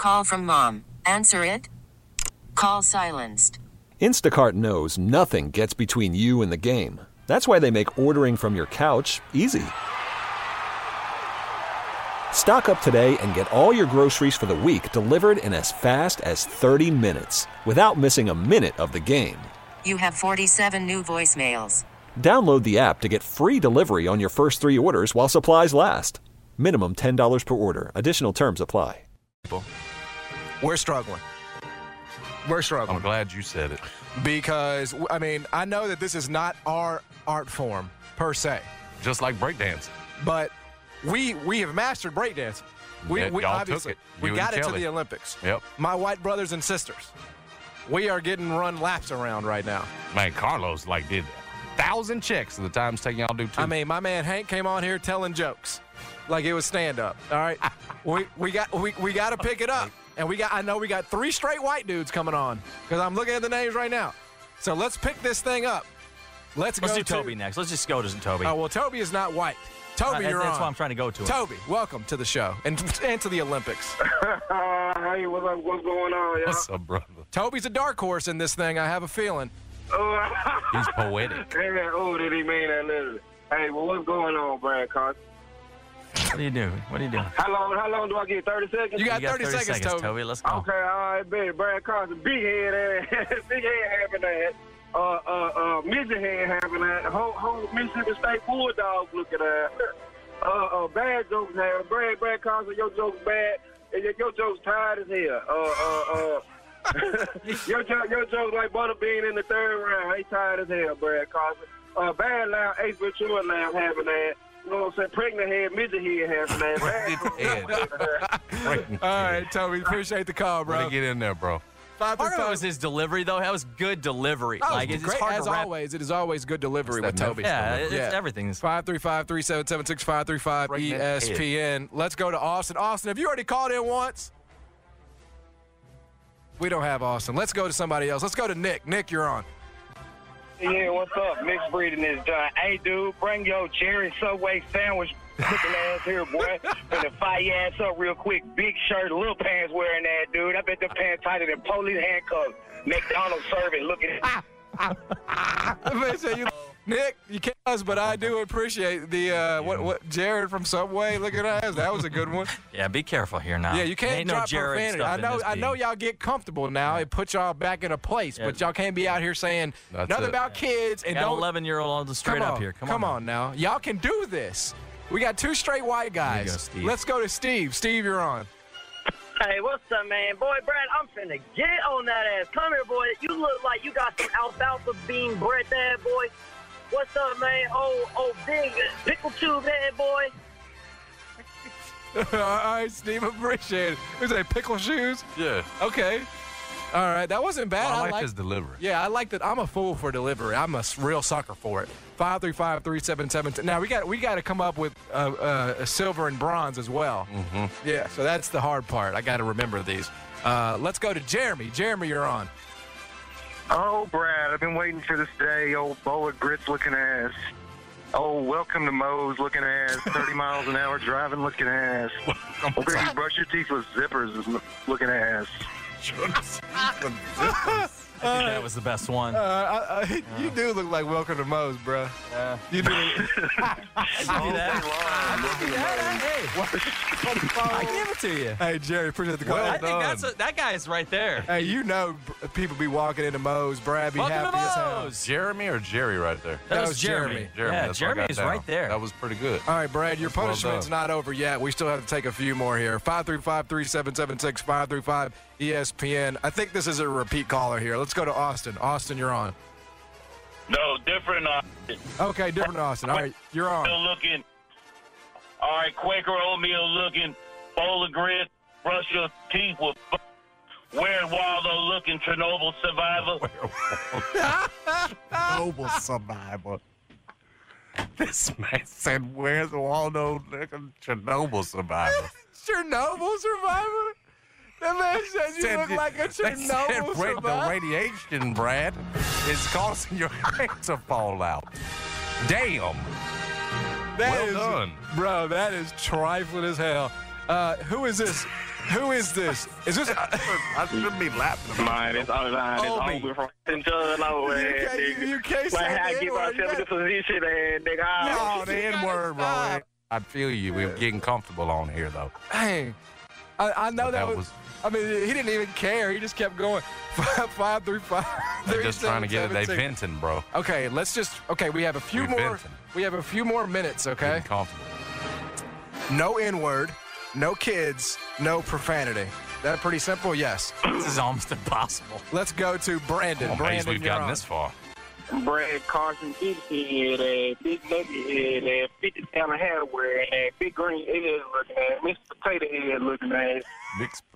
Call from mom. Answer it. Call silenced. Instacart knows nothing gets between you and the game. That's why they make ordering from your couch easy. Stock up today and get all your groceries for the week delivered in as fast as 30 minutes without missing a minute of the game. You have 47 new voicemails. Download the app to get free delivery on your first 3 orders while supplies last. Minimum $10 per order. Additional terms apply. We're struggling. I'm glad you said it. Because, I mean, I know that this is not our art form, per se. Just like breakdancing. But we have mastered breakdance. We Y'all obviously took it. we You got and it to Kelly. the Olympics. Yep. My white brothers and sisters. We are getting run laps around right now. Man, Carlos, did 1,000 checks at the times taking y'all do 2. I mean, my man Hank came on here telling jokes like it was stand-up, all right? we got to pick it up. And I know we got 3 straight white dudes coming on because I'm looking at the names right now. So let's pick this thing up. Let's do Toby next. Let's just go to Toby. Oh, well, Toby is not white. Toby, you're on. That's why I'm trying to go to it. Toby, welcome to the show and to the Olympics. Hey, what's up? What's going on, y'all? What's up, brother? Toby's a dark horse in this thing, I have a feeling. He's poetic. Hey, man, did he mean that literally? Hey, well, what's going on, Brad Carson? What are you doing? How long do I get? 30 seconds? You got 30 seconds, Toby. Let's go. Okay, all right, bet. Brad Carson, big head having that. Midget head having that. Whole Mississippi State Bulldogs looking at. Bad jokes having. Brad Carson, your joke's bad. Your joke's tired as hell. Your joke's like Butterbean in the 3rd round. He tired as hell, Brad Carson. Bad loud, Ace Ventura loud having that. You know what I'm saying? Pregnant head, midget head having that. All right, Toby, appreciate the call, bro. Better get in there, bro. Part of it was his delivery, though. That was good delivery. Oh, it's great. hard As to rap. always, it is always good delivery with It's that Toby. Yeah, it's everything. 535-3776-535 Pregnant ESPN. Let's go to Austin. Austin, have you already called in once? We don't have Austin. Let's go to somebody else. Let's go to Nick. Nick, you're on. Yeah, what's up? Mixed breeding is done. Hey, dude, bring your cherry Subway sandwich looking ass here, boy. Gonna fire your ass up real quick. Big shirt, little pants wearing that, dude. I bet the pants tighter than police handcuffs. McDonald's servant looking Nick, you can't us, but I do appreciate the what Jared from Subway. Look at us. That was a good one. Yeah, be careful here now. Yeah, you can't Ain't drop no Jared profanity. stuff in this I know y'all get comfortable now. It puts y'all back in a place, but y'all can't be out here saying That's nothing it. about kids and Got don't. 11-year-old on the straight up here. Come on now. Y'all can do this. We got 2 straight white guys. go, Steve. Let's go to Steve. Steve, you're on. Hey, what's up, man? Boy, Brad, I'm finna get on that ass. Come here, boy. You look like you got some alfalfa bean bread there, boy. What's up, man? Oh, big pickle tube head, boy. All right, Steve, appreciate it. Is that pickle shoes? Yeah. Okay. All right, that wasn't bad. I like his delivery. Yeah, I like that. I'm a fool for delivery. I'm a real sucker for it. 535-3777. Now we got to come up with a silver and bronze as well. Mm-hmm. Yeah, so that's the hard part. I got to remember these. Let's go to Jeremy. Jeremy, you're on. Oh, Brad, I've been waiting for this day. Old bowl of grits looking ass. Oh, welcome to Moe's looking ass. 30 miles an hour driving looking ass. Oh, baby, brush your teeth with zippers looking ass. I think that was the best one. You do look like Welcome to Moe's, bro. Yeah. You do. I give it to you. Hey, Jerry, appreciate the call. I think that guy is right there. Hey, you know people be walking into Moe's. Brad be Welcome happy to as hell. Moe's. Jeremy or Jerry right there? That was Jeremy. Jeremy. Yeah, that's what I Jeremy got is down. right there. That was pretty good. All right, Brad, your That's well punishment's done. not over yet. We still have to take a few more here. 535-3776, 535 ESPN. I think this is a repeat caller here. Let's go to Austin. Austin, you're on. No, different. Okay, different Austin. All right, you're on. Looking. All right, Quaker oatmeal looking. Bowl of grits. Brush your teeth with. Wearing Waldo looking. Chernobyl survivor. Noble survivor. This man said, "Where's Waldo looking Chernobyl survivor?" Chernobyl survivor? That man said you look like a Chernobyl The survivor. radiation, Brad, is causing your hair to fall out. Damn. That Well is- done. Bro, that is trifling as hell. Who is this? Who is this? Is this? I shouldn't be laughing. Man, it's all line. It's Obi. Obi from John over You can't say Like how I the get N-word. myself in the position and nigga. Oh, the N-word, bro. Stop. I feel you. We're getting comfortable on here, though. Dang. I know But that that was. I mean, he didn't even care. He just kept going. 5 through 5. They're just trying to get it. They 17. venting, bro. Okay, let's just. Okay, we have a few We more. venting. We have a few more minutes. Okay. Getting comfortable. No N-word, no kids, no profanity. That pretty simple? Yes. This is almost impossible. Let's go to Brandon. I'm amazed Brandon, we've you're gotten on. this far. Brad Carson, big head, big nugget head, 50 pound hat wearing, big green head looking at, Mr. Potato head looking at. Mixed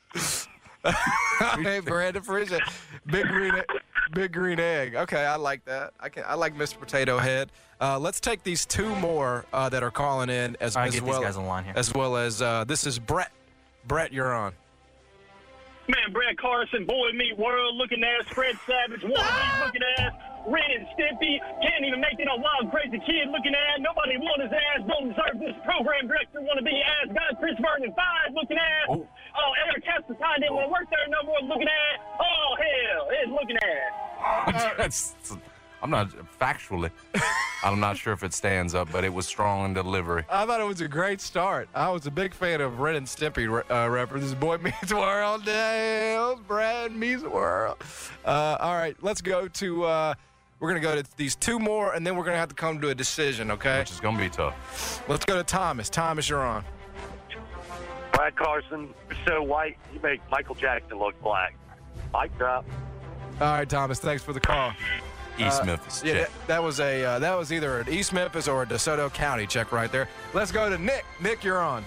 Hey, Brandon, appreciate it. Big green egg. Okay, I like that. I like Mr. Potato Head. Let's take these two more that are calling in as, All right, as get well these guys on line here. as well as this is Brett. Brett, you're on. Man, Brad Carson, Boy Meet World looking ass, Fred Savage, Wannabe looking ass, Ren and Stimpy, can't even make it a wild, crazy kid looking ass, nobody want his ass, don't deserve this program director, wannabe ass, guy Chris Vernon 5 looking ass, oh Eric Castleton didn't want to work there no more looking ass, oh hell, it's looking ass. I'm not factually. I'm not sure if it stands up, but it was strong in delivery. I thought it was a great start. I was a big fan of Ren and Stimpy reference. This is Boy Meets World. Damn, Brad Meets World. All right, let's go to. We're gonna go to these two more, and then we're gonna have to come to a decision. Okay. Which is going to be tough. Let's go to Thomas. Thomas, you're on. Brad Carson, so white, you make Michael Jackson look black. Mic drop. All right, Thomas. Thanks for the call. East Memphis. Yeah, check. that was either an East Memphis or a DeSoto County check right there. Let's go to Nick. Nick, you're on.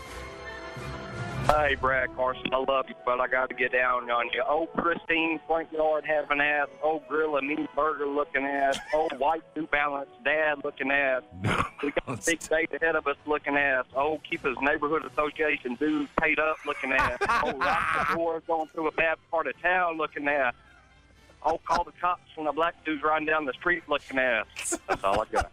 Hey, Brad Carson, I love you, but I got to get down on you. Old Christine Frank Yard having ass, old Grill and Meat Burger looking ass, old White New Balance Dad looking ass. We got a big day ahead of us looking ass. Old Keepers Neighborhood Association dudes paid up looking ass. Old Rock the Door going through a bad part of town looking ass. I'll call the cops when a black dude's riding down the street looking ass. That's all I got.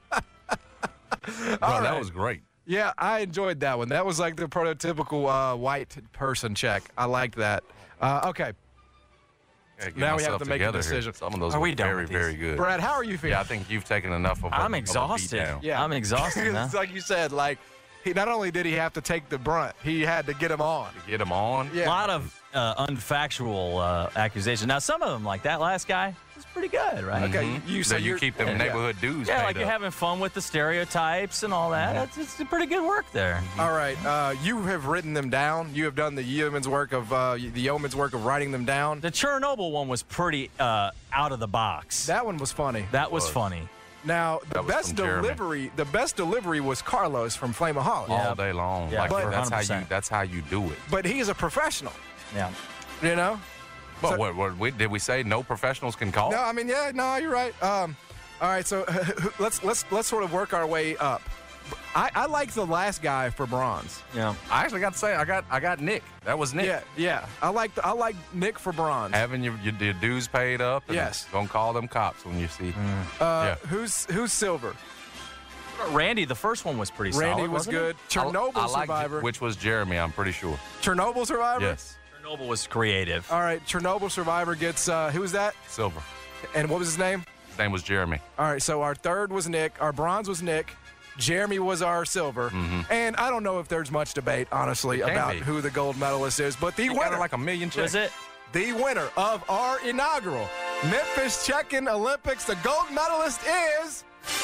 Bro, that was great. Yeah, I enjoyed that one. That was like the prototypical white person check. I liked that. Okay. Get Now we have myself to make a together here. decision. Some of those Are were we done very, with these? very good. Brad, how are you feeling? Yeah, I think you've taken enough of I'm of exhausted. beatdown. Yeah. I'm exhausted now. It's like you said, like, he not only did he have to take the brunt, he had to get him on. Get them on. Yeah. A lot of unfactual accusations. Now, some of them, like that last guy, was pretty good, right? Okay, So you you're- keep them yeah. neighborhood dudes Yeah, paid like you're up. having fun with the stereotypes and all that. It's pretty good work there. All right, you have written them down. You have done the yeoman's work of writing them down. The Chernobyl one was pretty out of the box. That one was funny. That was funny. Now, the That was best from Jeremy. delivery was Carlos from Flame of Holland. Yeah. all day long. Yeah, like, but- that's how you do it. But he's a professional, Yeah. you know? But So- what did we say? No professionals can call. No, I mean, yeah, no, you're right. All right, so let's sort of work our way up. I like the last guy for bronze. Yeah. I actually got to say, I got Nick. That was Nick. Yeah. I like Nick for bronze. Having your dues paid up. And Yes. Gonna call them cops when you see. yeah. Who's silver? Randy, the first one was pretty solid. Randy was wasn't it? good. Chernobyl I like survivor. which was Jeremy. I'm pretty sure. Chernobyl survivor. Yes. Chernobyl was creative. All right, Chernobyl survivor gets who was that? Silver. And what was his name? His name was Jeremy. All right, so our third was Nick. Our bronze was Nick. Jeremy was our silver. And I don't know if there's much debate, honestly, Can't about be. who the gold medalist is, but the He got winner, her like a million checks. Was it? the winner of our inaugural Memphis Check-In Olympics, the gold medalist is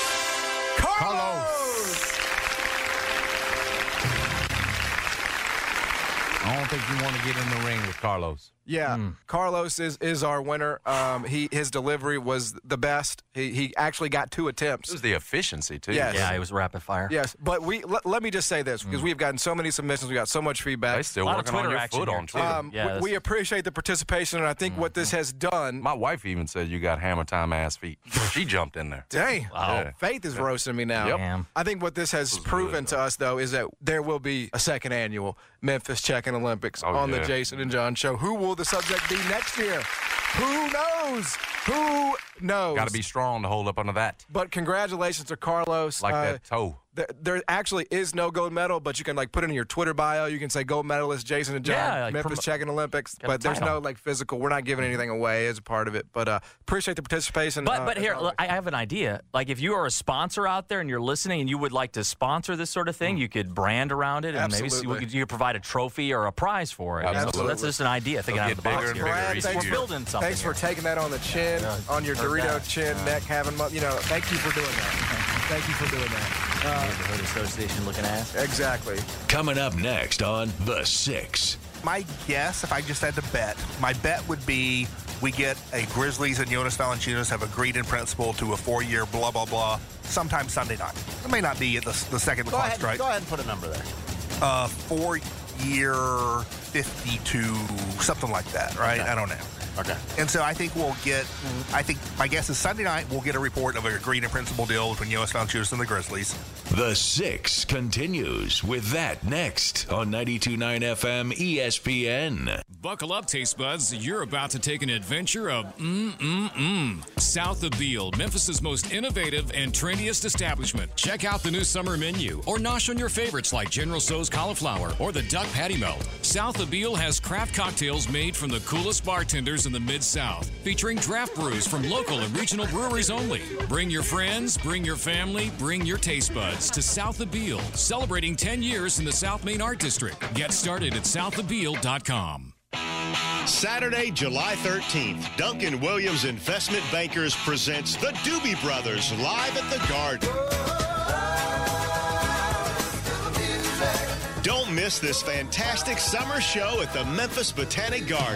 Carlos. I don't think you want to get in the ring with Carlos. Yeah, Carlos is our winner. His delivery was the best. He actually got 2 attempts. It was the efficiency too. Yes. Yeah, it was rapid fire. Yes, but let me just say this, because we've gotten so many submissions, we got so much feedback. They still A lot of working on Twitter your action foot here, on too. Twitter. Yeah, we appreciate the participation, and I think what this has done. My wife even said you got hammer time ass feet. She jumped in there. Dang, Wow. Faith is roasting me now. Yep. Damn. I think what this has proven to us, though, is that there will be a second annual Memphis Check-In Olympics Oh, on the yeah. Jason and John Show. Who will the subject be next year? Who knows? Who knows? Got to be strong to hold up under that. But congratulations to Carlos. Like that toe. There actually is no gold medal, but you can put it in your Twitter bio. You can say gold medalist Jason and John, Yeah, Memphis checking Olympics. But there's no physical. We're not giving anything away as a part of it. But appreciate the participation. But here, I have an idea. Like if you are a sponsor out there and you're listening and you would like to sponsor this sort of thing, you could brand around it and maybe you could provide a trophy or a prize for it. Absolutely. So that's just an idea. Thinking out of the box here. Brad, We're building something. Thanks for taking that on the chin, on your Dorito chin, neck, having thank you for doing that. Thank you for doing that. Neighborhood Association looking ass. Exactly. Coming up next on The Six. My guess, if I just had to bet, my bet would be we get a Grizzlies and Jonas Valanciunas have agreed in principle to a 4-year blah, blah, blah sometime Sunday night. It may not be the second the clock strikes. Go ahead and put a number there. 4-year 52, something like that, right? Okay. I don't know. Okay. And so I think my guess is Sunday night we'll get a report of an agreed in principle deal between Jonas Valanciunas and the Grizzlies. The Six continues with that next on 92.9 FM ESPN. Buckle up, taste buds. You're about to take an adventure of South of Beale, Memphis' most innovative and trendiest establishment. Check out the new summer menu or nosh on your favorites like General Tso's cauliflower or the duck patty melt. South of Beale has craft cocktails made from the coolest bartenders in the Mid-South, featuring draft brews from local and regional breweries only. Bring your friends, bring your family, bring your taste buds to South of Beale, celebrating 10 years in the South Main Art District. Get started at southofbeale.com. Saturday, July 13th, Duncan Williams Investment Bankers presents the Doobie Brothers live at the Garden. Don't miss this fantastic summer show at the Memphis Botanic Garden.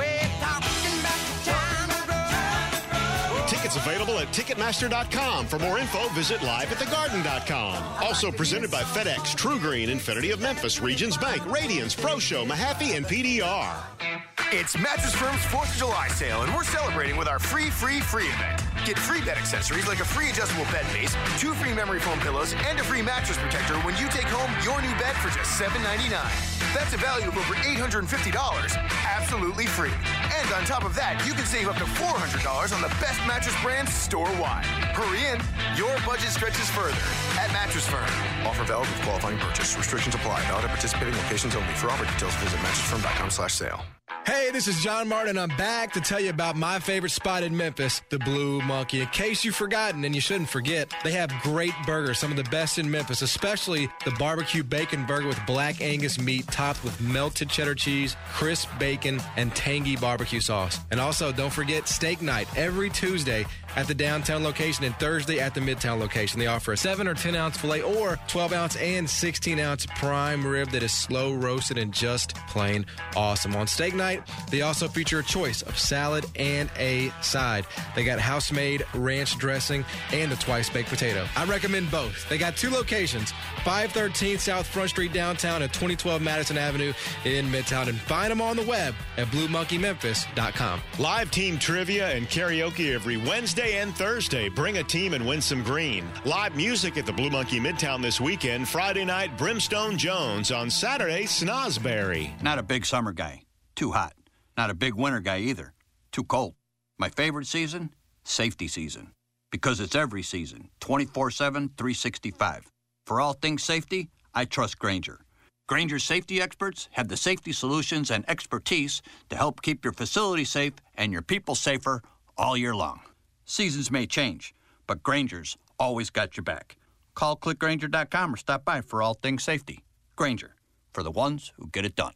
Tickets available at Ticketmaster.com. For more info, visit liveatthegarden.com. Also presented by FedEx, True Green, Infinity of Memphis, Regions Bank, Radiance, Pro Show, Mahaffey, and PDR. It's Mattress Firm's 4th of July sale, and we're celebrating with our free event. Get free bed accessories like a free adjustable bed base, 2 free memory foam pillows, and a free mattress protector when you take home your new bed for just $7.99. That's a value of over $850, absolutely free. And on top of that, you can save up to $400 on the best mattress brands store-wide. Hurry in, your budget stretches further at Mattress Firm. Offer valid with qualifying purchase. Restrictions apply. Valid at participating locations only. For offer details, visit mattressfirm.com/sale. Hey, this is John Martin. I'm back to tell you about my favorite spot in Memphis, the Blue Monkey. In case you've forgotten, and you shouldn't forget, they have great burgers, some of the best in Memphis, especially the barbecue bacon burger with black Angus meat topped with melted cheddar cheese, crisp bacon, and tangy barbecue sauce. And also, don't forget steak night every Tuesday at the downtown location and Thursday at the midtown location. They offer a 7 or 10 ounce filet or 12 ounce and 16 ounce prime rib that is slow roasted and just plain awesome. On steak night, they also feature a choice of salad and a side. They got house-made ranch dressing and the twice-baked potato. I recommend both. They got 2 locations, 513 South Front Street downtown and 2012 Madison Avenue in Midtown. And find them on the web at BlueMonkeyMemphis.com. Live team trivia and karaoke every Wednesday and Thursday. Bring a team and win some green. Live music at the Blue Monkey Midtown this weekend. Friday night, Brimstone Jones. On Saturday, Snosberry. Not a big summer guy. Too hot. Not a big winter guy either. Too cold. My favorite season? Safety season. Because it's every season. 24/7, 365. For all things safety, I trust Grainger. Grainger's safety experts have the safety solutions and expertise to help keep your facility safe and your people safer all year long. Seasons may change, but Grainger's always got your back. Call clickgrainger.com or stop by for all things safety. Grainger, for the ones who get it done.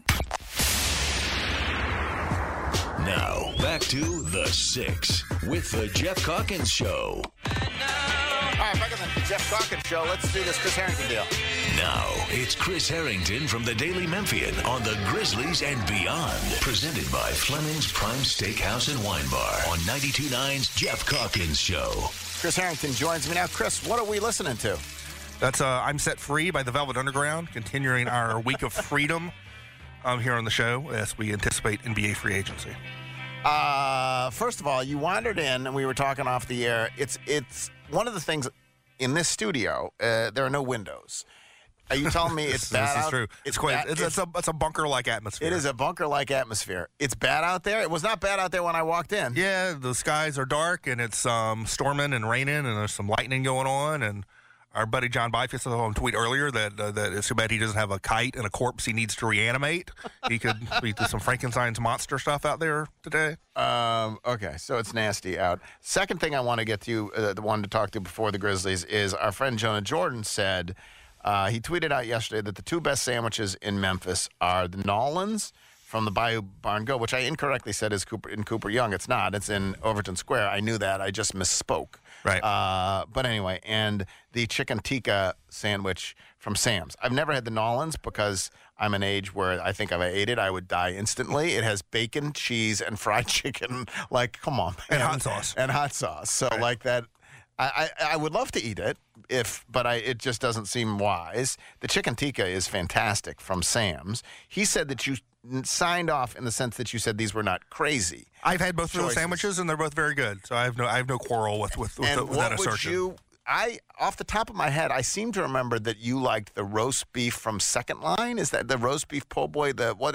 Now, back to The Six with the Jeff Calkins Show. All right, back on the Jeff Calkins Show. Let's do this Chris Harrington deal. Now, it's Chris Harrington from the Daily Memphian on the Grizzlies and Beyond. Presented by Fleming's Prime Steakhouse and Wine Bar on 92.9's Jeff Calkins Show. Chris Harrington joins me now. Chris, what are we listening to? That's I'm Set Free by the Velvet Underground, continuing our week of freedom here on the show as we anticipate NBA free agency. First of all, you wandered in and we were talking off the air. It's one of the things in this studio, there are no windows. Are you telling me it's bad This is out? true. It's quite. It's a bunker-like atmosphere. It is a bunker-like atmosphere. It's bad out there. It was not bad out there when I walked in. Yeah, the skies are dark and it's storming and raining and there's some lightning going on. And our buddy John Byfield said on a tweet earlier that it's too bad he doesn't have a kite and a corpse he needs to reanimate. He could do some Frankenstein's monster stuff out there today. Okay, so it's nasty out. Second thing I want to get to you, wanted to talk to you before the Grizzlies is our friend Jonah Jordan said. He tweeted out yesterday that the two best sandwiches in Memphis are the Nolans from the Bayou Barn Go, which I incorrectly said is in Cooper Young. It's not. It's in Overton Square. I knew that. I just misspoke. Right. But anyway, and the chicken tikka sandwich from Sam's. I've never had the Nolans because I'm an age where I think if I ate it, I would die instantly. It has bacon, cheese, and fried chicken. Like, come on. And hot sauce. And hot sauce. So like that. I would love to eat it, but it just doesn't seem wise. The chicken tikka is fantastic from Sam's. He said that you signed off in the sense that you said these were not crazy. I've had both of those sandwiches, and they're both very good. So I have no quarrel with that assertion. Off the top of my head, I seem to remember that you liked the roast beef from Second Line. Is that the roast beef po' boy?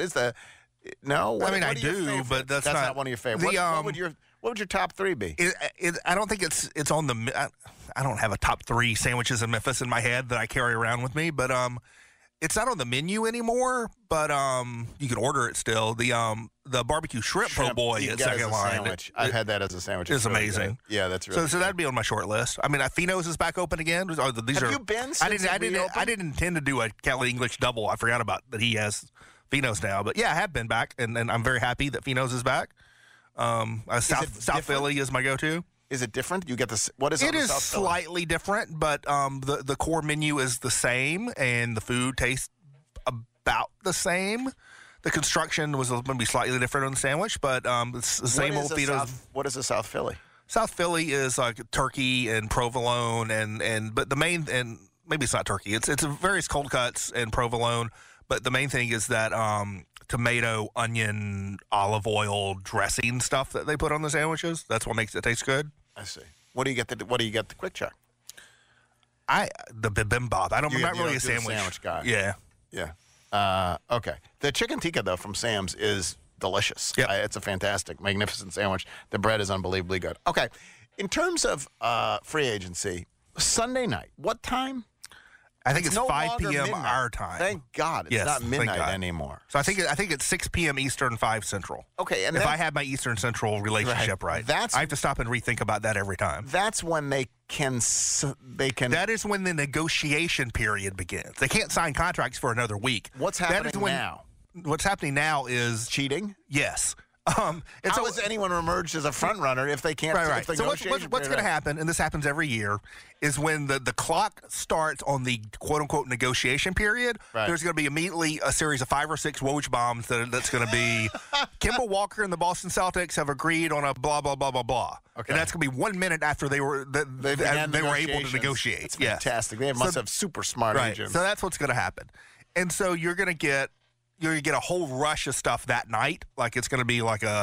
No? I do, but that's not one of your favorites. What would your top three be? I don't think it's on the. I don't have a top three sandwiches in Memphis in my head that I carry around with me, but it's not on the menu anymore. But you can order it still. The barbecue shrimp po' boy at Second Line. I've had that as a sandwich. It's amazing. Yeah, that's really so that'd be on my short list. I mean, Fino's is back open again. Have you been? Since I didn't intend to do a Kelly English double. I forgot about that. He has Fino's now, but yeah, I have been back, and I'm very happy that Fino's is back. South Philly is my go-to. Is it different? You get this. What is it? It is slightly different, but the core menu is the same, and the food tastes about the same. The construction was going to be slightly different on the sandwich, but it's the same old Fino's. What is the South Philly? South Philly is like turkey and provolone, but the main, and maybe it's not turkey. It's various cold cuts and provolone, but the main thing is that tomato, onion, olive oil dressing stuff that they put on the sandwiches. That's what makes it taste good. I see. What do you get? The Quick Check? The bibimbap. I'm not really a sandwich guy. Yeah. Yeah. Okay. The chicken tikka though from Sam's is delicious. Yep. It's a fantastic, magnificent sandwich. The bread is unbelievably good. Okay. In terms of free agency, Sunday night, what time? I think it's no 5 p.m. midnight. our time. Thank God it's not midnight God. anymore. So I think it's 6 p.m. Eastern, 5 Central. Okay, and if I have my Eastern Central relationship right, I have to stop and rethink about that every time. That's when they can. That is when the negotiation period begins. They can't sign contracts for another week. What's happening now? What's happening now is cheating. Yes. How has anyone emerged as a front runner if they can't? Right. So what's going to happen, and this happens every year, is when the clock starts on the quote-unquote negotiation period, there's going to be immediately a series of 5 or 6 Woj bombs that's going to be Kemba Walker and the Boston Celtics have agreed on a blah, blah, blah, blah, blah. Okay. And that's going to be 1 minute after they were able to negotiate. It's fantastic. They must have super smart agents. So that's what's going to happen. And so you're going to get a whole rush of stuff that night. Like it's going to be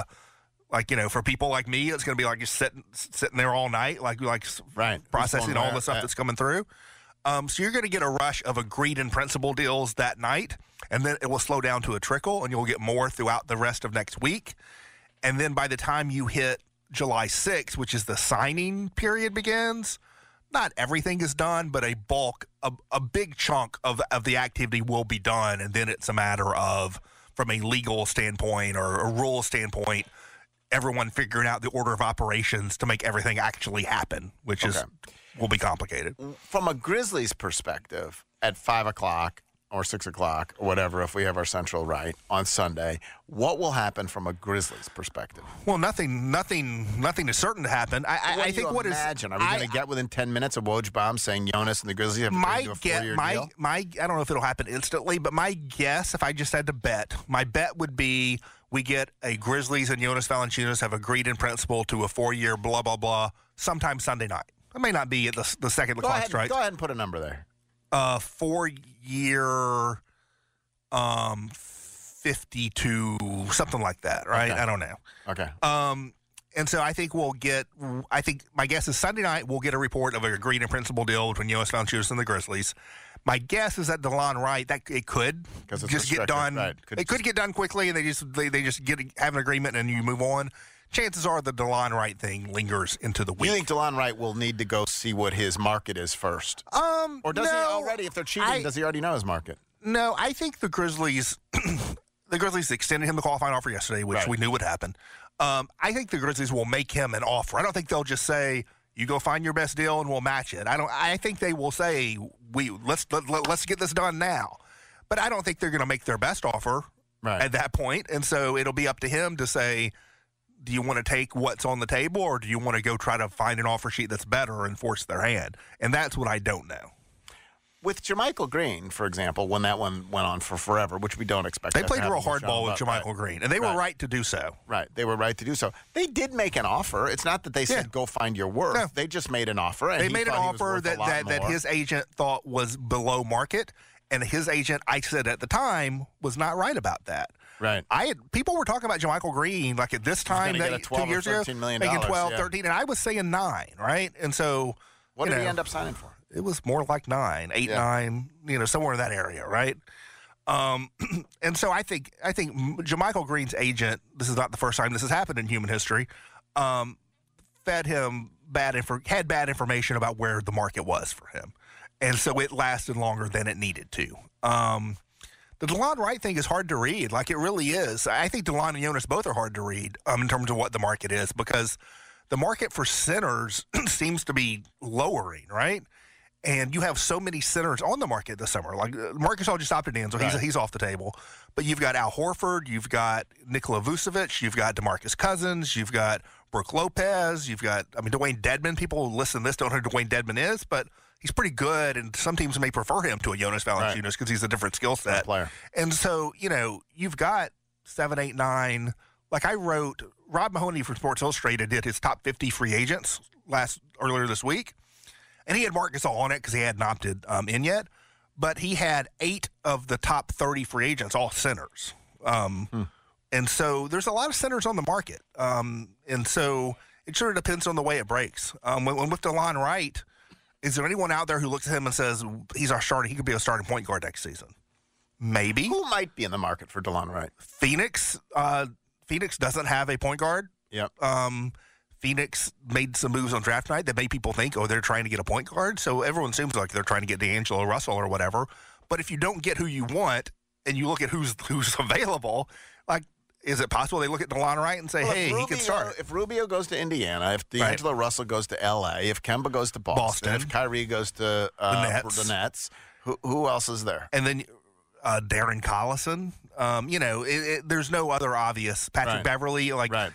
for people like me, it's going to be like just sitting there all night, processing all the stuff that's coming through. So you're going to get a rush of agreed in principle deals that night, and then it will slow down to a trickle, and you'll get more throughout the rest of next week. And then by the time you hit July 6th, which is the signing period begins, not everything is done, but a big chunk of the activity will be done, and then it's a matter of, from a legal standpoint or a rule standpoint, everyone figuring out the order of operations to make everything actually happen, which will be complicated. From a Grizzlies perspective, at 5 o'clock or 6 o'clock or whatever, if we have our central right on Sunday, what will happen from a Grizzlies perspective? Well, nothing is certain to happen. I think what imagine? Are we going to get within 10 minutes of Woj bomb saying Jonas and the Grizzlies have to do a 4-year deal? I don't know if it'll happen instantly, but my guess, if I just had to bet, my bet would be we get a Grizzlies and Jonas Valanciunas have agreed in principle to a 4-year blah, blah, blah sometime Sunday night. It may not be at the second the clock strikes. Go ahead and put a number there. 4-year, 52, something like that, right? Okay. I don't know. Okay. And so I think my guess is Sunday night we'll get a report of an agreed in principle deal between U.S. Valanciunas and the Grizzlies. My guess is that DeLon Wright, that it could just get done. Right. It could get done quickly, and they just have an agreement and you move on. Chances are the DeLon Wright thing lingers into the week. You think DeLon Wright will need to go see what his market is first? Or does he already, if they're cheating, does he already know his market? No, I think the Grizzlies extended him the qualifying offer yesterday, which we knew would happen. I think the Grizzlies will make him an offer. I don't think they'll just say, you go find your best deal and we'll match it. I think they will say, let's get this done now. But I don't think they're going to make their best offer at that point. And so it'll be up to him to say, do you want to take what's on the table, or do you want to go try to find an offer sheet that's better and force their hand? And that's what I don't know. With JaMychal Green, for example, when that one went on for forever, which we don't expect. They played real hardball with JaMychal Green, and they were right to do so. Right, they were right to do so. They did make an offer. It's not that they said, go find your worth. No. They just made an offer. And they made an offer that his agent thought was below market, and his agent, I said at the time, was not right about that. Right. People were talking about JaMychal Green like at this time, 2 years ago, making 12, 13, and I was saying 9, right? And so, what did he end up signing for? It was more like 9, 8, 9, somewhere in that area, right? And so I think JaMychal Green's agent, this is not the first time this has happened in human history, fed him had bad information about where the market was for him. And so it lasted longer than it needed to. The DeLon Wright thing is hard to read. Like, it really is. I think DeLon and Jonas both are hard to read in terms of what the market is, because the market for centers seems to be lowering, right? And you have so many centers on the market this summer. Like, Marcus just opted in, so he's off the table. But you've got Al Horford, you've got Nikola Vucevic, you've got DeMarcus Cousins, you've got Brook Lopez, you've got, Dwayne Dedmon. People listen to this don't know who Dwayne Dedmon is, but he's pretty good, and some teams may prefer him to a Jonas Valanciunas because he's a different skill set. Player. And so, you've got 7, 8, 9. Like I wrote, Rob Mahoney from Sports Illustrated did his top 50 free agents earlier this week, and he had Marc Gasol on it because he hadn't opted in yet. But he had 8 of the top 30 free agents, all centers. And so there's a lot of centers on the market. And so it sort of depends on the way it breaks. With DeLon Wright, is there anyone out there who looks at him and says, he's our starter, he could be a starting point guard next season? Maybe. Who might be in the market for DeLon Wright? Phoenix. Phoenix doesn't have a point guard. Yep. Phoenix made some moves on draft night that made people think, they're trying to get a point guard. So everyone seems like they're trying to get D'Angelo Russell or whatever. But if you don't get who you want and you look at who's available, like, is it possible they look at DeLon Wright and say, he can start? If Rubio goes to Indiana, if D'Angelo Russell goes to L.A., if Kemba goes to Boston, if Kyrie goes to the Nets, who else is there? And then Darren Collison. There's no other obvious. Patrick Beverly.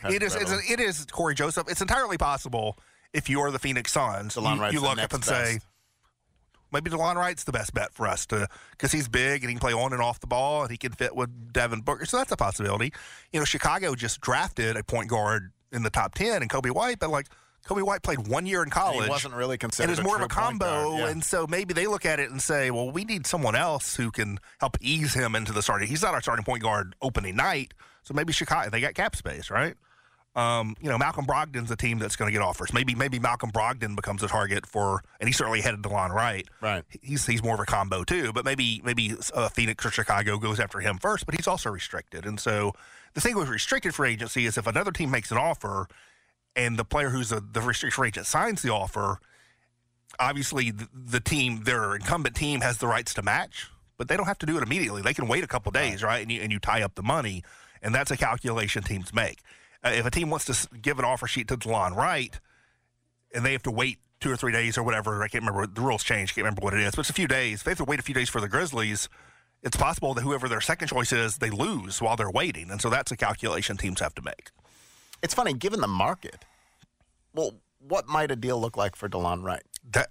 It is Corey Joseph. It's entirely possible if you're the Phoenix Suns, you look up and say, maybe DeLon Wright's the best bet for us because he's big and he can play on and off the ball and he can fit with Devin Booker. So that's a possibility. Chicago just drafted a point guard in the top 10 and Kobe White, but Kobe White played 1 year in college. He wasn't really considered. And it was more of a combo. Yeah. And so maybe they look at it and say, well, we need someone else who can help ease him into the starting. He's not our starting point guard opening night. So maybe Chicago, they got cap space, right? Malcolm Brogdon's a team that's going to get offers. Maybe Malcolm Brogdon becomes a target and he's certainly headed to DeLon Wright. Right. He's more of a combo too, but maybe Phoenix or Chicago goes after him first, but he's also restricted. And so the thing with restricted free agency is if another team makes an offer and the player who's the restricted free agent signs the offer, obviously the team, their incumbent team, has the rights to match, but they don't have to do it immediately. They can wait a couple days, right? And you tie up the money, and that's a calculation teams make. If a team wants to give an offer sheet to DeLon Wright, and they have to wait 2 or 3 days or whatever, I can't remember, the rules change, I can't remember what it is, but it's a few days. If they have to wait a few days for the Grizzlies, it's possible that whoever their second choice is, they lose while they're waiting. And so that's a calculation teams have to make. It's funny, given the market, well, what might a deal look like for DeLon Wright?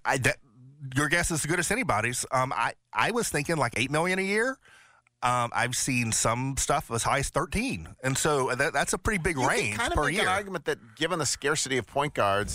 Your guess is as good as anybody's. I was thinking like $8 million a year. I've seen some stuff as high as 13, and so that's a pretty big range kind of per make year. An argument that given the scarcity of point guards,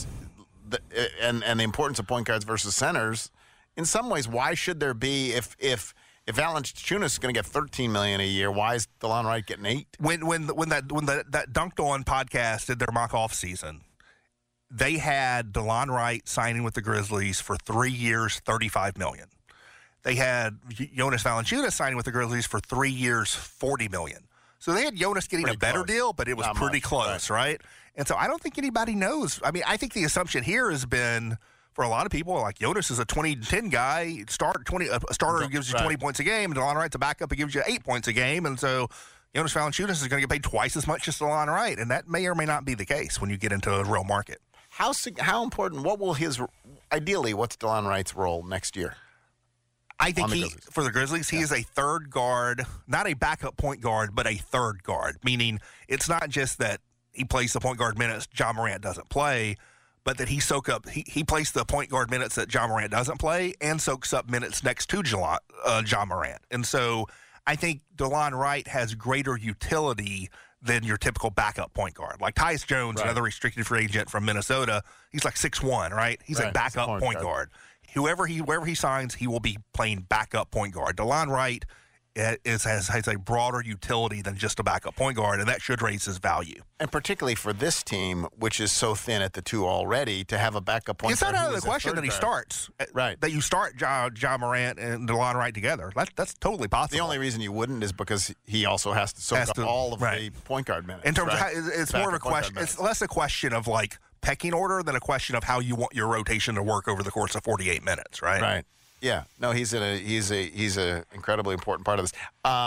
and the importance of point guards versus centers, in some ways, why should there be if If Valanciunas is going to get $13 million a year, why is DeLon Wright getting $8? When that Dunked On podcast did their mock off season, they had DeLon Wright signing with the Grizzlies for 3 years, $35 million. They had Jonas Valanciunas signing with the Grizzlies for 3 years, $40 million. So they had Jonas getting a better deal, but it was pretty close, right? And so I don't think anybody knows. I mean, I think the assumption here has been, for a lot of people, like Jonas is a 20-10 guy, a starter who gives you 20 points a game, and DeLon Wright's a backup who gives you 8 points a game, and so Jonas Valanciunas is going to get paid twice as much as DeLon Wright, and that may or may not be the case when you get into a real market. How important? What will ideally? What's DeLon Wright's role next year? I think for the Grizzlies, he is a third guard, not a backup point guard, but a third guard. Meaning, it's not just that he plays the point guard minutes Ja Morant doesn't play, but that he plays the point guard minutes that Ja Morant doesn't play and soaks up minutes next to Ja Morant. And so I think DeLon Wright has greater utility than your typical backup point guard. Like Tyus Jones, another restricted free agent from Minnesota, he's like 6'1", right? He's a backup point guard. Wherever he signs, he will be playing backup point guard. DeLon Wright has a broader utility than just a backup point guard, and that should raise his value. And particularly for this team, which is so thin at the two already, to have a backup point guard. It's not out of the question that he starts. Right. That you start Ja Morant and DeLon Wright together. That's totally possible. The only reason you wouldn't is because he also has to soak up all of the point guard minutes. In terms of it's more of a question. It's less a question of like pecking order than a question of how you want your rotation to work over the course of 48 minutes, right? Right. Yeah. No, he's a incredibly important part of this.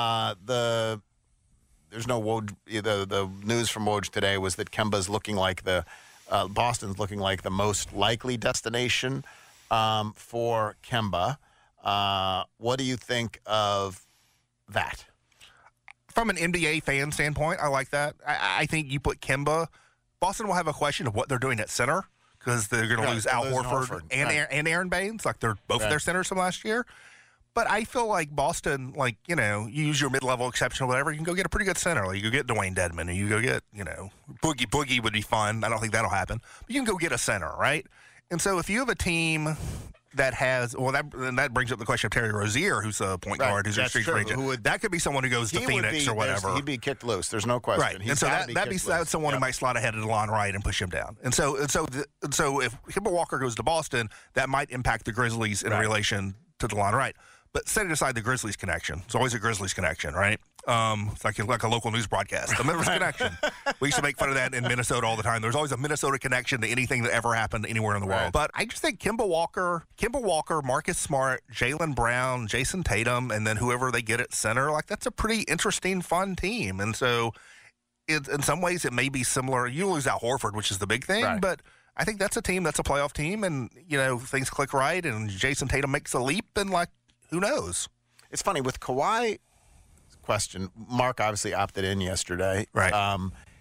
There's no Woj. The news from Woj today was that Kemba's looking like Boston's looking like the most likely destination for Kemba. What do you think of that? From an NBA fan standpoint, I like that. I think you put Kemba. Boston will have a question of what they're doing at center, because they're going to lose Al Horford and Aaron Baines, like they're both their centers from last year. But I feel like Boston, you use your mid-level exception or whatever, you can go get a pretty good center. Like you go get Dwayne Dedmon, and you go get, Boogie would be fun. I don't think that'll happen. But you can go get a center, right? And so if you have a team that has, that brings up the question of Terry Rozier, who's a point guard, who's a restricted free agent. That could be someone who goes to Phoenix or whatever. He'd be kicked loose. There's no question. Right. And so that's someone who might slot ahead of DeLon Wright and push him down. And so if Kemba Walker goes to Boston, that might impact the Grizzlies in relation to DeLon Wright. But setting aside the Grizzlies connection, it's always a Grizzlies connection, right? It's like a local news broadcast. The Memphis connection. We used to make fun of that in Minnesota all the time. There's always a Minnesota connection to anything that ever happened anywhere in the world. But I just think Kemba Walker, Marcus Smart, Jaylen Brown, Jason Tatum, and then whoever they get at center, that's a pretty interesting, fun team. And so in some ways it may be similar. You lose Al Horford, which is the big thing, but I think that's a team that's a playoff team, and things click right, and Jason Tatum makes a leap, and who knows? It's funny with Kawhi. Question. Mark obviously opted in yesterday. Right.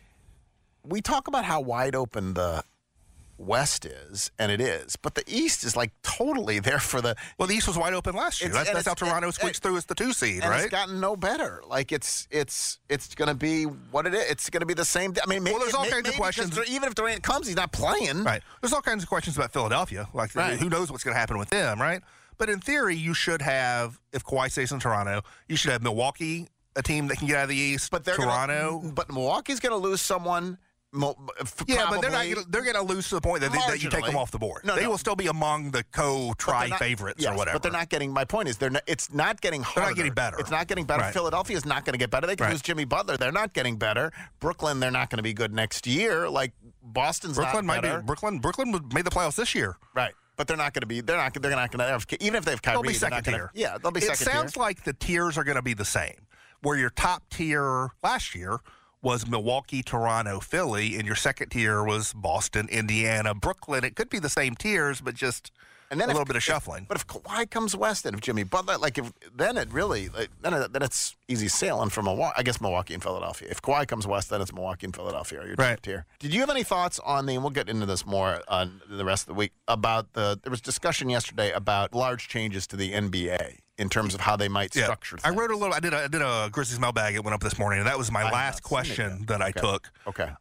We talk about how wide open the West is, and it is, but the East is totally there for the. Well, the East was wide open last year. That's how Toronto squeaks through as the 2 seed, and right? It's gotten no better. It's going to be what it is. It's going to be the same. I mean, maybe, there's all kinds of questions. Even if Durant comes, he's not playing. Right. There's all kinds of questions about Philadelphia. Who knows what's going to happen with them, right? But in theory, you should have, if Kawhi stays in Toronto, you should have Milwaukee, a team that can get out of the East. But but Milwaukee's going to lose someone. Yeah, but they're going to lose to the point that you take them off the board. They will still be among the favorites or whatever. But they're not getting. My point is, it's not getting harder. They're not getting better. It's not getting better. Right. Philadelphia's not going to get better. They can lose Jimmy Butler. They're not getting better. Brooklyn, they're not going to be good next year. Boston's Brooklyn not better. Brooklyn made the playoffs this year. Right. But they're not going to be. They're not going to have. Even if they have Kyrie, they'll be second tier. Yeah, they'll be second tier. It sounds like the tiers are going to be the same. Where your top tier last year was Milwaukee, Toronto, Philly, and your second tier was Boston, Indiana, Brooklyn. It could be the same tiers, but just a little bit of shuffling. But if Kawhi comes west and if Jimmy Butler, then it's easy sailing for Milwaukee. I guess Milwaukee and Philadelphia. If Kawhi comes west, then it's Milwaukee and Philadelphia are your top tier. Did you have any thoughts on and we'll get into this more on the rest of the week, about there was discussion yesterday about large changes to the NBA in terms of how they might structure things. I wrote a little. I did a Grizzlies mailbag. It went up this morning, and that was my last question that I took. Okay.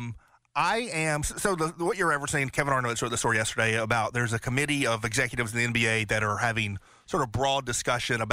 I am what you're referencing. Kevin Arnovitz wrote the story yesterday about there's a committee of executives in the NBA that are having sort of broad discussion about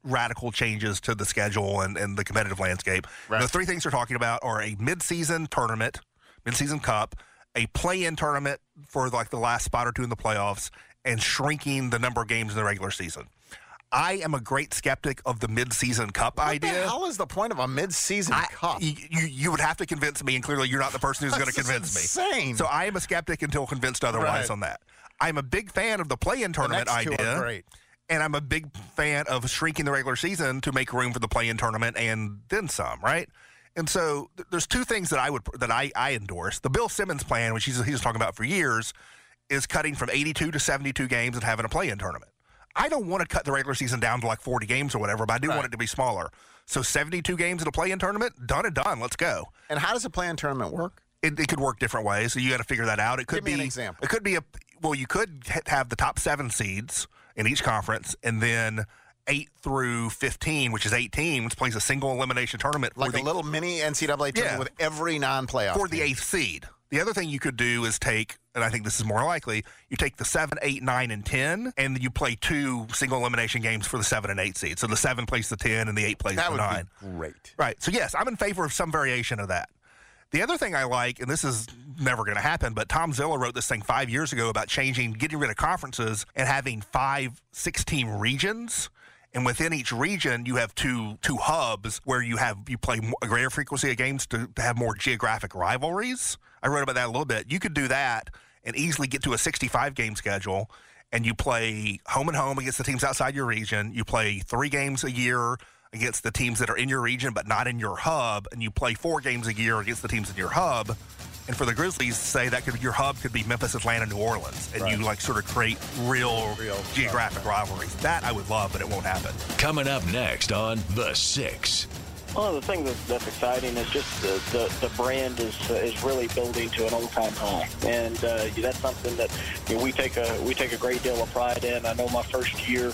radical changes to the schedule and the competitive landscape. Right. The three things we're talking about are a mid-season tournament, mid-season cup, a play-in tournament for like the last spot or two in the playoffs, and shrinking the number of games in the regular season. I am a great skeptic of the mid-season cup idea. What the hell is the point of a mid-season cup? You would have to convince me, and clearly you're not the person who's going to convince me. Insane. So I am a skeptic until convinced otherwise on that. I'm a big fan of the play-in tournament The next idea. two are great. And I'm a big fan of shrinking the regular season to make room for the play-in tournament and then some, right? And so there's two things that I endorse. The Bill Simmons plan, which he's talking about for years, is cutting from 82 to 72 games and having a play-in tournament. I don't want to cut the regular season down to like 40 games or whatever, but I do want it to be smaller. So 72 games in a play-in tournament, done and done. Let's go. And how does a play-in tournament work? It could work different ways, so you got to figure that out. It could Give me an example. It could be you could have the top 7 seeds in each conference, and then 8 through 15, which is 8 teams, plays a single elimination tournament. Like a little mini NCAA tournament with every non-playoff for the 8th seed. The other thing you could do is take, and I think this is more likely, you take the 7, 8, 9, and 10, and you play 2 single elimination games for the 7 and 8 seed. So the 7 plays the 10, and the 8 plays the 9. That would be great. Right. So, yes, I'm in favor of some variation of that. The other thing I like, and this is never going to happen, but Tom Zilla wrote this thing 5 years ago about getting rid of conferences and having 5 6-team regions. And within each region, you have two hubs where you play a greater frequency of games to have more geographic rivalries. I wrote about that a little bit. You could do that and easily get to a 65-game schedule, and you play home and home against the teams outside your region. You play 3 games a year against the teams that are in your region but not in your hub, and you play 4 games a year against the teams in your hub. And for the Grizzlies, say your hub could be Memphis, Atlanta, New Orleans, and you sort of create real geographic rivalries. That I would love, but it won't happen. Coming up next on The Six. One of the things that's exciting is just the brand is really building to an all-time high, and that's something that we take a great deal of pride in. I know my first year,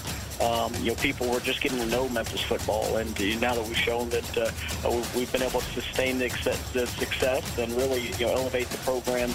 people were just getting to know Memphis football, and now that we've shown that we've been able to sustain the success and really elevate the program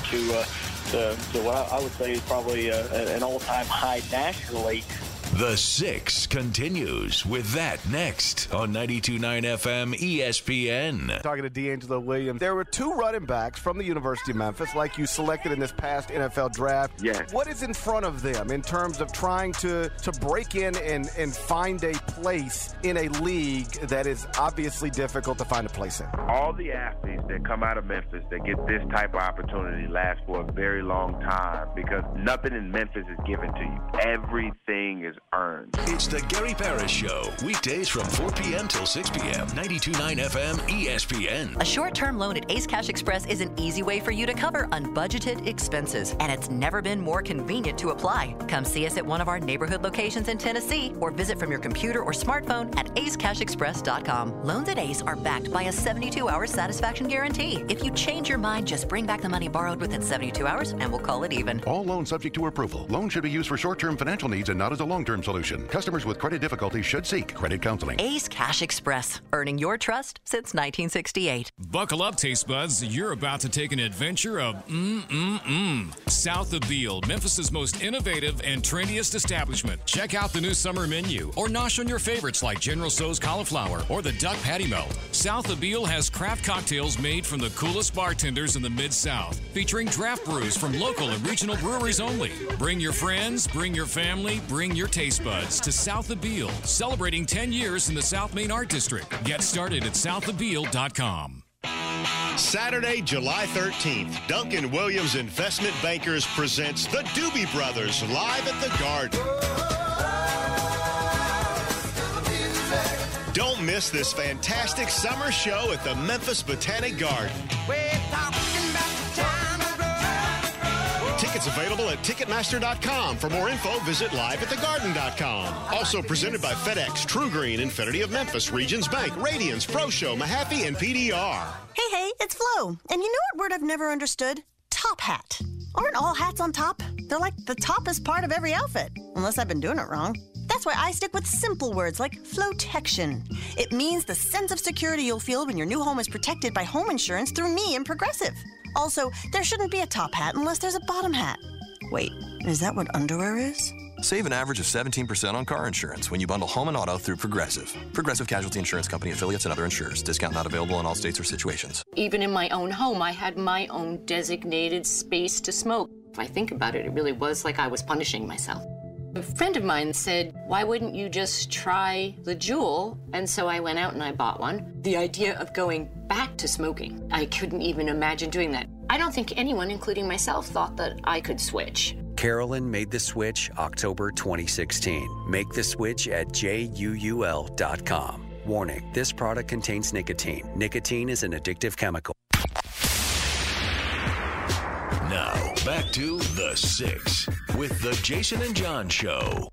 to what I would say is probably an all-time high nationally. The Six continues with that next on 92.9 FM ESPN. Talking to D'Angelo Williams, there were 2 running backs from the University of Memphis, like you selected in this past NFL draft. Yes. What is in front of them in terms of trying to break in and find a place in a league that is obviously difficult to find a place in? All the athletes that come out of Memphis that get this type of opportunity last for a very long time because nothing in Memphis is given to you. Everything is earned. It's the Gary Parrish Show, weekdays from 4 p.m. till 6 p.m. 92.9 FM ESPN. A short-term loan at Ace Cash Express is an easy way for you to cover unbudgeted expenses, and it's never been more convenient to apply. Come see us at one of our neighborhood locations in Tennessee, or visit from your computer or smartphone at acecashexpress.com. Loans at Ace are backed by a 72-hour satisfaction guarantee. If you change your mind, just bring back the money borrowed within 72 hours, and we'll call it even. All loans subject to approval. Loan should be used for short-term financial needs and not as a long-term solution. Customers with credit difficulties should seek credit counseling. Ace Cash Express, earning your trust since 1968. Buckle up, taste buds. You're about to take an adventure of South of Beale, Memphis's most innovative and trendiest establishment. Check out the new summer menu or nosh on your favorites like General Tso's cauliflower or the duck patty melt. South of Beale has craft cocktails made from the coolest bartenders in the Mid-South, featuring draft brews from local and regional breweries only. Bring your friends, bring your family, bring your taste buds to South of Beale, celebrating 10 years in the South Main Art District. Get started at southofbeale.com. Saturday, July 13th, Duncan Williams Investment Bankers presents the Doobie Brothers live at the Garden. Don't miss this fantastic summer show at the Memphis Botanic Garden. Tickets available at Ticketmaster.com. For more info, visit liveatthegarden.com. Also presented by FedEx, True Green, Infinity of Memphis, Regions Bank, Radiance, Pro Show, Mahaffey, and PDR. Hey, it's Flo. And you know what word I've never understood? Top hat. Aren't all hats on top? They're like the toppest part of every outfit. Unless I've been doing it wrong. That's why I stick with simple words like Flotection. It means the sense of security you'll feel when your new home is protected by home insurance through me and Progressive. Also, there shouldn't be a top hat unless there's a bottom hat. Wait, is that what underwear is? Save an average of 17% on car insurance when you bundle home and auto through Progressive. Progressive Casualty Insurance Company, affiliates, and other insurers. Discount not available in all states or situations. Even in my own home, I had my own designated space to smoke. If I think about it, it really was like I was punishing myself. A friend of mine said, why wouldn't you just try the Juul? And so I went out and I bought one. The idea of going back to smoking, I couldn't even imagine doing that. I don't think anyone, including myself, thought that I could switch. Carolyn made the switch October 2016. Make the switch at JUUL.com. Warning, this product contains nicotine. Nicotine is an addictive chemical. Now, back to The Six with the Jason and John Show.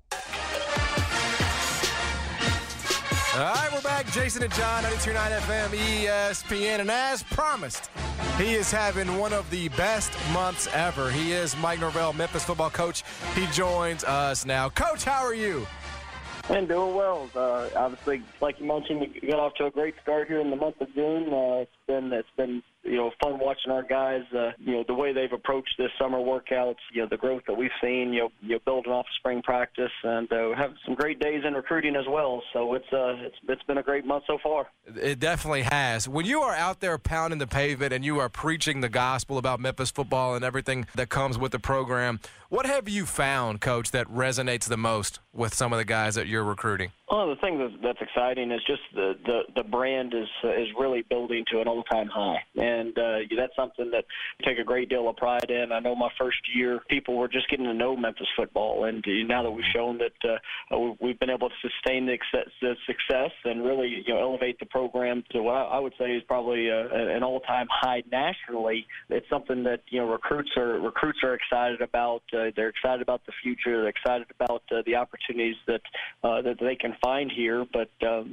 All right, we're back. Jason and John, 92.9 FM, ESPN. And as promised, he is having one of the best months ever. He is Mike Norvell, Memphis football coach. He joins us now. Coach, how are you? I'm doing well. Obviously, like you mentioned, we got off to a great start here in the month of June. It's been fun watching our guys. The way they've approached this summer workouts. The growth that we've seen. Building off spring practice, and having some great days in recruiting as well. So it's been a great month so far. It definitely has. When you are out there pounding the pavement and you are preaching the gospel about Memphis football and everything that comes with the program, what have you found, Coach, that resonates the most with some of the guys that you're recruiting? Well, the thing that's exciting is just the brand is really building to an all-time high, and that's something that I take a great deal of pride in. I know my first year, people were just getting to know Memphis football, and now that we've shown that we've been able to sustain the success and really elevate the program to what I would say is probably an all-time high nationally. It's something that recruits are excited about. They're excited about the future. They're excited about the opportunities that they can find here. But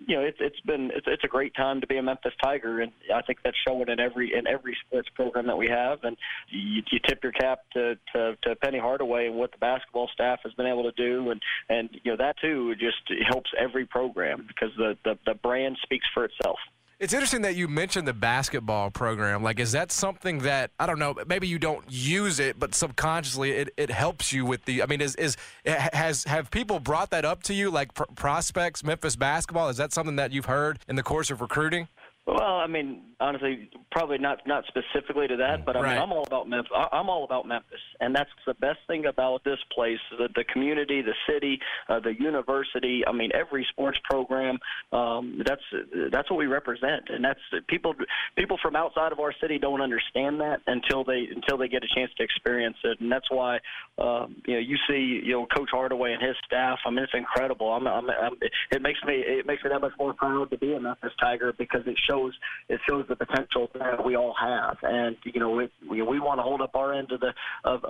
it's a great time to be a Memphis Tiger, and I think that's showing in every sports program that we have. And you tip your cap to Penny Hardaway and what the basketball staff has been able to do, and that too just helps every program because the brand speaks for itself. It's interesting that you mentioned the basketball program. Like, is that something that, I don't know, maybe you don't use it, but subconsciously it helps you with the, I mean, have people brought that up to you, like prospects, Memphis basketball? Is that something that you've heard in the course of recruiting? Well, I mean, honestly, probably not specifically to that, but I mean, I'm all about Memphis. I'm all about Memphis, and that's the best thing about this place: the community, the city, the university. I mean, every sports program. That's what we represent, and that's people from outside of our city don't understand that until they get a chance to experience it, and that's why you see Coach Hardaway and his staff. I mean, it's incredible. It makes me that much more proud to be a Memphis Tiger because it shows the potential that we all have, and we want to hold up our end of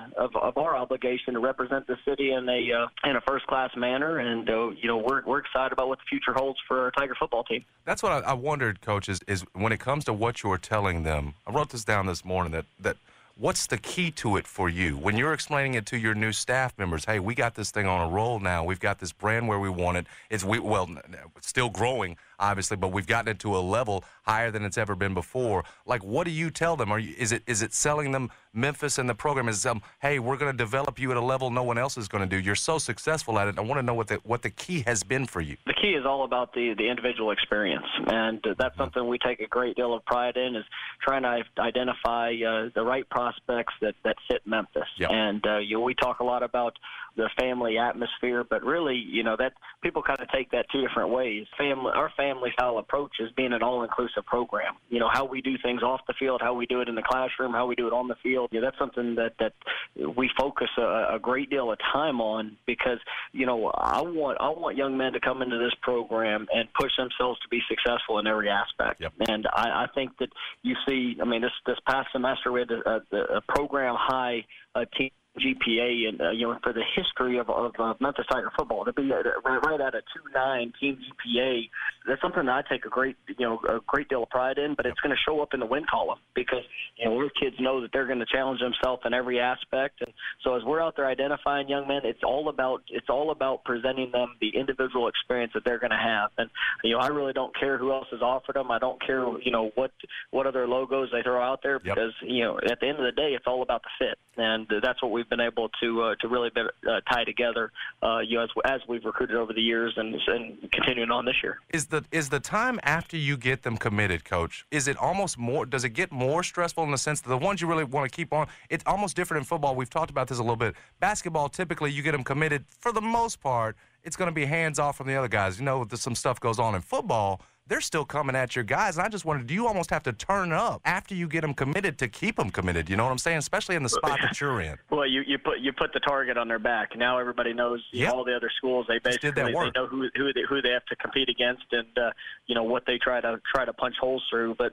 our obligation to represent the city in a first class manner, and we're excited about what the future holds for our Tiger football team. That's what I wondered, Coach, is when it comes to what you're telling them. I wrote this down this morning that what's the key to it for you when you're explaining it to your new staff members? Hey, we got this thing on a roll now. We've got this brand where we want it. It's still growing, obviously, but we've gotten it to a level higher than it's ever been before. Like, what do you tell them? Is it selling them Memphis and the program? Is it hey, we're going to develop you at a level no one else is going to do? You're so successful at it. I want to know what the key has been for you. The key is all about the individual experience, and that's something we take a great deal of pride in, is trying to identify the right prospects that fit Memphis. Yep. And we talk a lot about the family atmosphere, but really, that people kind of take that two different ways. Our family style approach is being an all-inclusive program. How we do things off the field, how we do it in the classroom, how we do it on the field. That's something that we focus a great deal of time on because, I want young men to come into this program and push themselves to be successful in every aspect. Yep. And I think that you see, I mean, this past semester we had a program high team GPA, and for the history of Memphis Tiger football, to be right at a 2.9 team GPA, that's something that I take a great deal of pride in. But it's going to show up in the win column because our kids know that they're going to challenge themselves in every aspect. And so as we're out there identifying young men, it's all about presenting them the individual experience that they're going to have. And I really don't care who else has offered them. I don't care what other logos they throw out there because at the end of the day, it's all about the fit, and that's what we've have been able to really tie together, as we've recruited over the years and continuing on this year. Is the time after you get them committed, Coach, is it almost more, does it get more stressful in the sense that the ones you really want to keep on, it's almost different in football. We've talked about this a little bit. Basketball, typically you get them committed, for the most part, it's going to be hands off from the other guys. Some stuff goes on in football. They're still coming at your guys. And I just wondered, do you almost have to turn up after you get them committed to keep them committed? You know what I'm saying? Especially in the spot that you're in. Well, you put the target on their back. Now everybody knows all the other schools. They basically they know who they have to compete against and what they try to punch holes through. But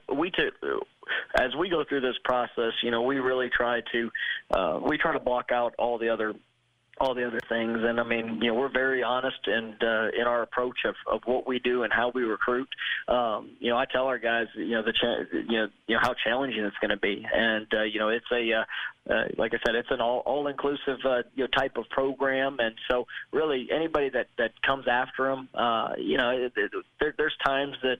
as we go through this process, we really try to block out all the other things. And I mean, we're very honest and in our approach of what we do and how we recruit. I tell our guys, how challenging it's going to be. And, it's like I said, it's an all-inclusive, type of program. And so really anybody that comes after them, there's times that,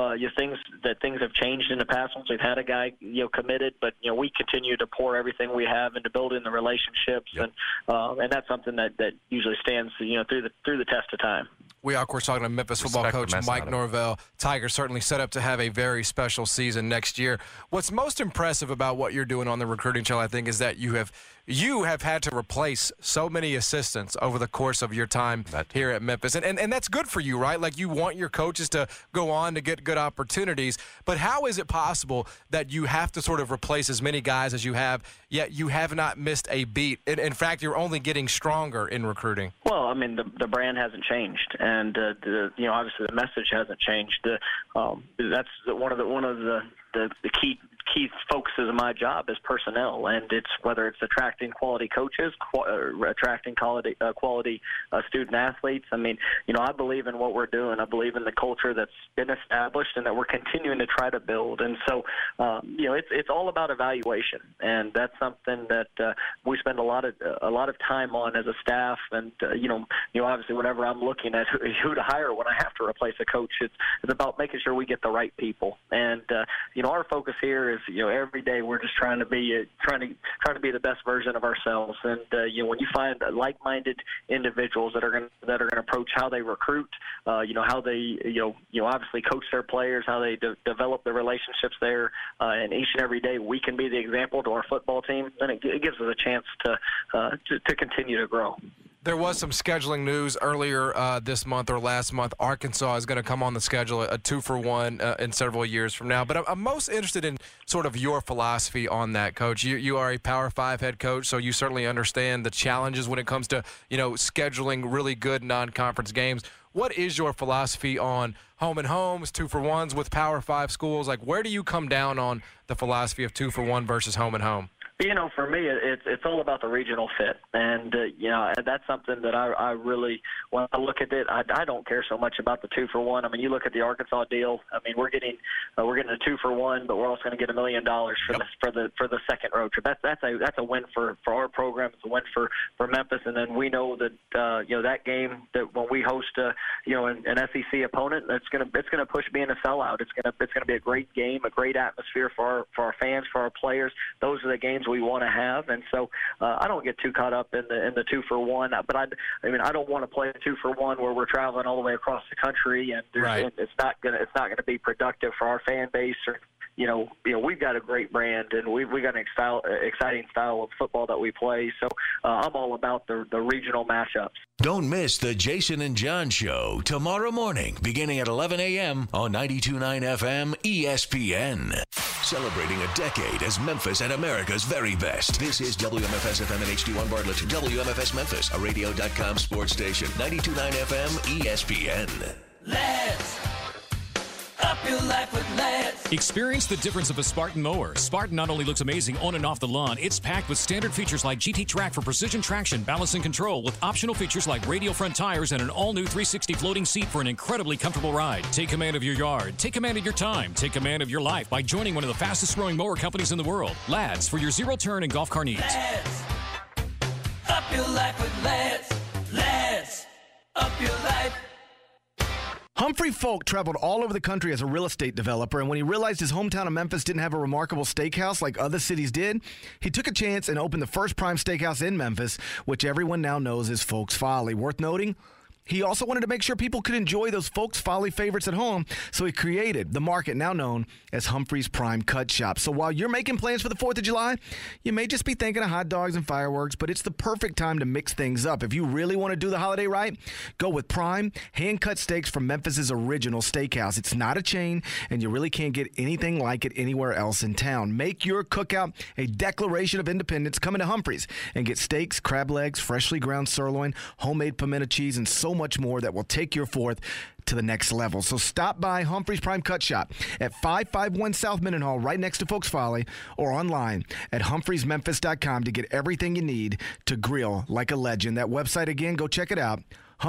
things have changed in the past once we've had a guy, committed, but, we continue to pour everything we have into building the relationships. Yep. And that's something that usually stands, through the test of time. We are, of course, talking to Memphis football coach Mike Norvell. Tigers certainly set up to have a very special season next year. What's most impressive about what you're doing on the recruiting trail, I think, is that you have had to replace so many assistants over the course of your time here at Memphis. And that's good for you, right? Like, you want your coaches to go on to get good opportunities. But how is it possible that you have to sort of replace as many guys as you have, yet you have not missed a beat? In fact, you're only getting stronger in recruiting. Well, I mean, the brand hasn't changed. And, obviously the message hasn't changed. That's one of the key focuses of my job is personnel, and it's whether it's attracting quality coaches, attracting quality student athletes. I mean, I believe in what we're doing. I believe in the culture that's been established and that we're continuing to try to build. And so, it's all about evaluation, and that's something that we spend a lot of time on as a staff. And obviously, whenever I'm looking at who to hire when I have to replace a coach, it's about making sure we get the right people. And our focus here is every day we're just trying to be the best version of ourselves. And when you find like-minded individuals that are going to approach how they recruit, how they obviously coach their players, how they develop the relationships there, and each and every day we can be the example to our football team, then it gives us a chance to continue to grow. There was some scheduling news earlier this month or last month. Arkansas is going to come on the schedule, a 2-for-1 in several years from now. But I'm most interested in sort of your philosophy on that, Coach. You are a Power 5 head coach, so you certainly understand the challenges when it comes to, scheduling really good non-conference games. What is your philosophy on home and homes, 2-for-1s with Power 5 schools? Like, where do you come down on the philosophy of 2-for-1 versus home and home? For me, it's all about the regional fit, and that's something that I really, when I look at it, I don't care so much about the 2-for-1. I mean, you look at the Arkansas deal. I mean, we're getting a 2-for-1, but we're also going to get $1 million for the second road trip. That's a win for our program. It's a win for Memphis, and then we know that that game that when we host an SEC opponent, it's going to push being a sellout. It's going to be a great game, a great atmosphere for our fans, for our players. Those are the games we want to have, and so I don't get too caught up in the 2-for-1. But I don't want to play a 2-for-1 where we're traveling all the way across the country, and it's not gonna be productive for our fan base. Or we've got a great brand, and we've got an exciting style of football that we play. So I'm all about the regional matchups. Don't miss the Jason and John Show tomorrow morning, beginning at 11 a.m. on 92.9 FM ESPN. Celebrating a decade as Memphis and America's very best. This is WMFS FM and HD1 Bartlett. WMFS Memphis, a radio.com sports station. 92.9 FM ESPN. Let's up your life with Let's. Experience the difference of a Spartan mower. Spartan not only looks amazing on and off the lawn, it's packed with standard features like GT Track for precision traction, balance, and control, with optional features like radial front tires and an all-new 360 floating seat for an incredibly comfortable ride. Take command of your yard. Take command of your time. Take command of your life by joining one of the fastest-growing mower companies in the world. Lads, for your zero-turn and golf car needs. Let's up your life with Let's. Let's up your life. Humphrey Folk traveled all over the country as a real estate developer, and when he realized his hometown of Memphis didn't have a remarkable steakhouse like other cities did, he took a chance and opened the first prime steakhouse in Memphis, which everyone now knows is Folk's Folly. Worth noting, he also wanted to make sure people could enjoy those Folk's Folly favorites at home, so he created the market now known as Humphrey's Prime Cut Shop. So while you're making plans for the 4th of July, you may just be thinking of hot dogs and fireworks, but it's the perfect time to mix things up. If you really want to do the holiday right, go with prime, hand-cut steaks from Memphis's original steakhouse. It's not a chain, and you really can't get anything like it anywhere else in town. Make your cookout a declaration of independence. Come into Humphrey's and get steaks, crab legs, freshly ground sirloin, homemade pimento cheese, and so much more that will take your 4th to the next level. So stop by Humphrey's Prime Cut Shop at 551 South Mendenhall, right next to Folk's Folly, or online at humphreysmemphis.com to get everything you need to grill like a legend. That website again, go check it out,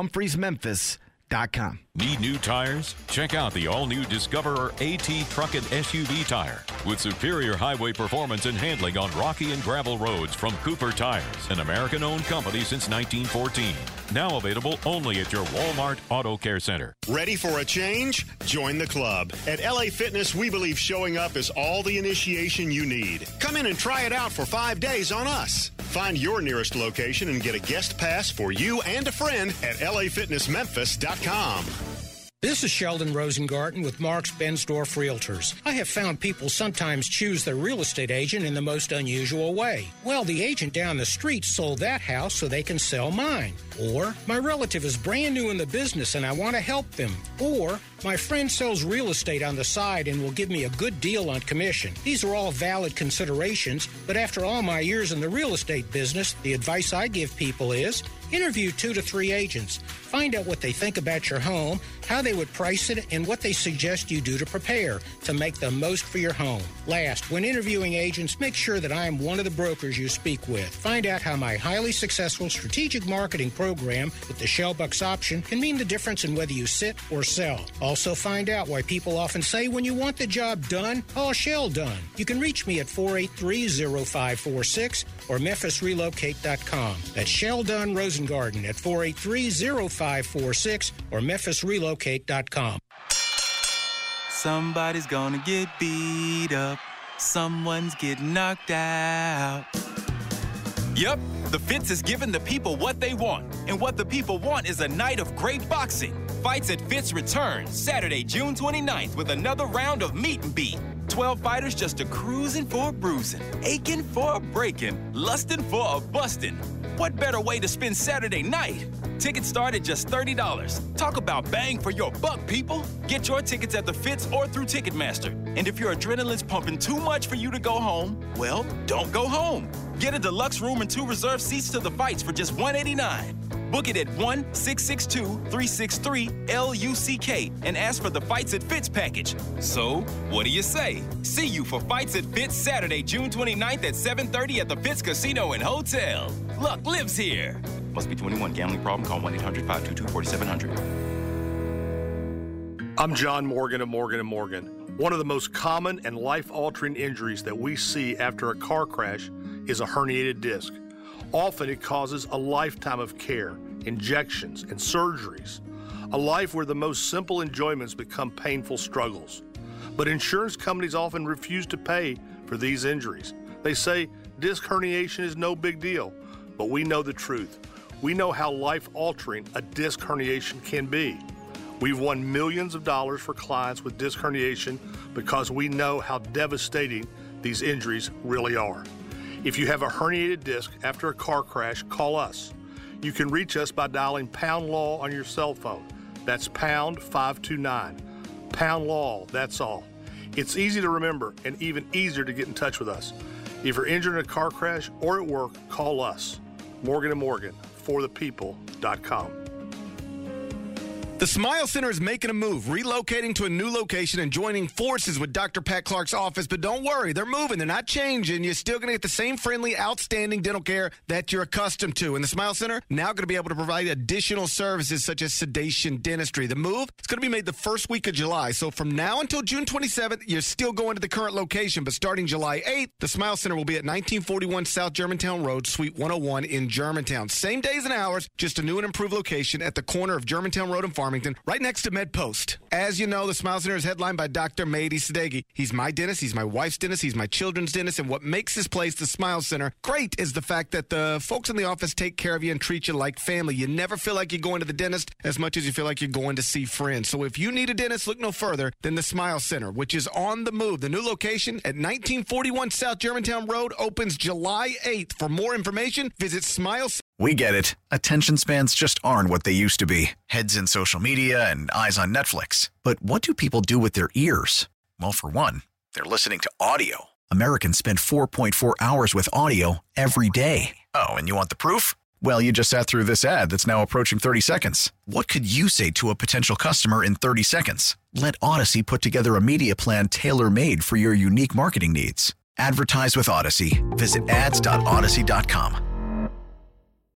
humphreysmemphis.com. Need new tires? Check out the all-new Discoverer AT truck and SUV tire with superior highway performance and handling on rocky and gravel roads from Cooper Tires, an American-owned company since 1914. Now available only at your Walmart Auto Care Center. Ready for a change? Join the club. At LA Fitness, we believe showing up is all the initiation you need. Come in and try it out for 5 days on us. Find your nearest location and get a guest pass for you and a friend at LAFitnessMemphis.com. This is Sheldon Rosengarten with Mark's Bensdorf Realtors. I have found people sometimes choose their real estate agent in the most unusual way. Well, the agent down the street sold that house so they can sell mine. Or, my relative is brand new in the business and I want to help them. Or, my friend sells real estate on the side and will give me a good deal on commission. These are all valid considerations, but after all my years in the real estate business, the advice I give people is interview 2 to 3 agents. Find out what they think about your home, how they would price it, and what they suggest you do to prepare to make the most for your home. Last, when interviewing agents, make sure that I am one of the brokers you speak with. Find out how my highly successful strategic marketing program with the Shell Bucks option can mean the difference in whether you sit or sell. Also find out why people often say when you want the job done, call Shell Done. You can reach me at 483-0546 or MemphisRelocate.com. That's Shell Done Rosengarten at 483-0546 or MemphisRelocate.com. Somebody's gonna get beat up. Someone's getting knocked out. Yep, the Fitz is giving the people what they want. And what the people want is a night of great boxing. Fights at Fitz return Saturday, June 29th with another round of meet and beat. 12 fighters just a cruising for a bruising, aching for a breaking, lusting for a busting. What better way to spend Saturday night? Tickets start at just $30. Talk about bang for your buck, people. Get your tickets at the Fitz or through Ticketmaster. And if your adrenaline's pumping too much for you to go home, well, don't go home. Get a deluxe room and 2 reserved seats to the fights for just $189. Book it at 1-662-363-LUCK and ask for the Fights at Fitz package. So, what do you say? See you for Fights at Fitz Saturday, June 29th at 7:30 at the Fitz Casino and Hotel. Luck lives here. Must be 21. Gambling problem? Call 1-800-522-4700. I'm John Morgan of Morgan & Morgan. One of the most common and life-altering injuries that we see after a car crash is a herniated disc. Often it causes a lifetime of care, injections, and surgeries. A life where the most simple enjoyments become painful struggles. But insurance companies often refuse to pay for these injuries. They say disc herniation is no big deal, but we know the truth. We know how life-altering a disc herniation can be. We've won millions of dollars for clients with disc herniation because we know how devastating these injuries really are. If you have a herniated disc after a car crash, call us. You can reach us by dialing Pound Law on your cell phone. That's pound 529. Pound Law, that's all. It's easy to remember and even easier to get in touch with us. If you're injured in a car crash or at work, call us. Morgan & Morgan, forthepeople.com. The Smile Center is making a move, relocating to a new location and joining forces with Dr. Pat Clark's office. But don't worry, they're moving. They're not changing. You're still going to get the same friendly, outstanding dental care that you're accustomed to. And the Smile Center now going to be able to provide additional services such as sedation dentistry. The move is going to be made the first week of July. So from now until June 27th, you're still going to the current location. But starting July 8th, the Smile Center will be at 1941 South Germantown Road, Suite 101 in Germantown. Same days and hours, just a new and improved location at the corner of Germantown Road and Pharmacy Farmington, right next to MedPost. As you know, the Smile Center is headlined by Dr. Mehdi Sadeghi. He's my dentist, he's my wife's dentist, he's my children's dentist, and what makes this place, the Smile Center, great is the fact that the folks in the office take care of you and treat you like family. You never feel like you're going to the dentist as much as you feel like you're going to see friends. So if you need a dentist, look no further than the Smile Center, which is on the move. The new location at 1941 South Germantown Road opens July 8th. For more information, visit Smile. We get it. Attention spans just aren't what they used to be. Heads in social media and eyes on Netflix. But what do people do with their ears? Well, for one, they're listening to audio. Americans spend 4.4 hours with audio every day. Oh, and you want the proof? Well, you just sat through this ad that's now approaching 30 seconds. What could you say to a potential customer in 30 seconds? Let Odyssey put together a media plan tailor-made for your unique marketing needs. Advertise with Odyssey. Visit ads.odyssey.com.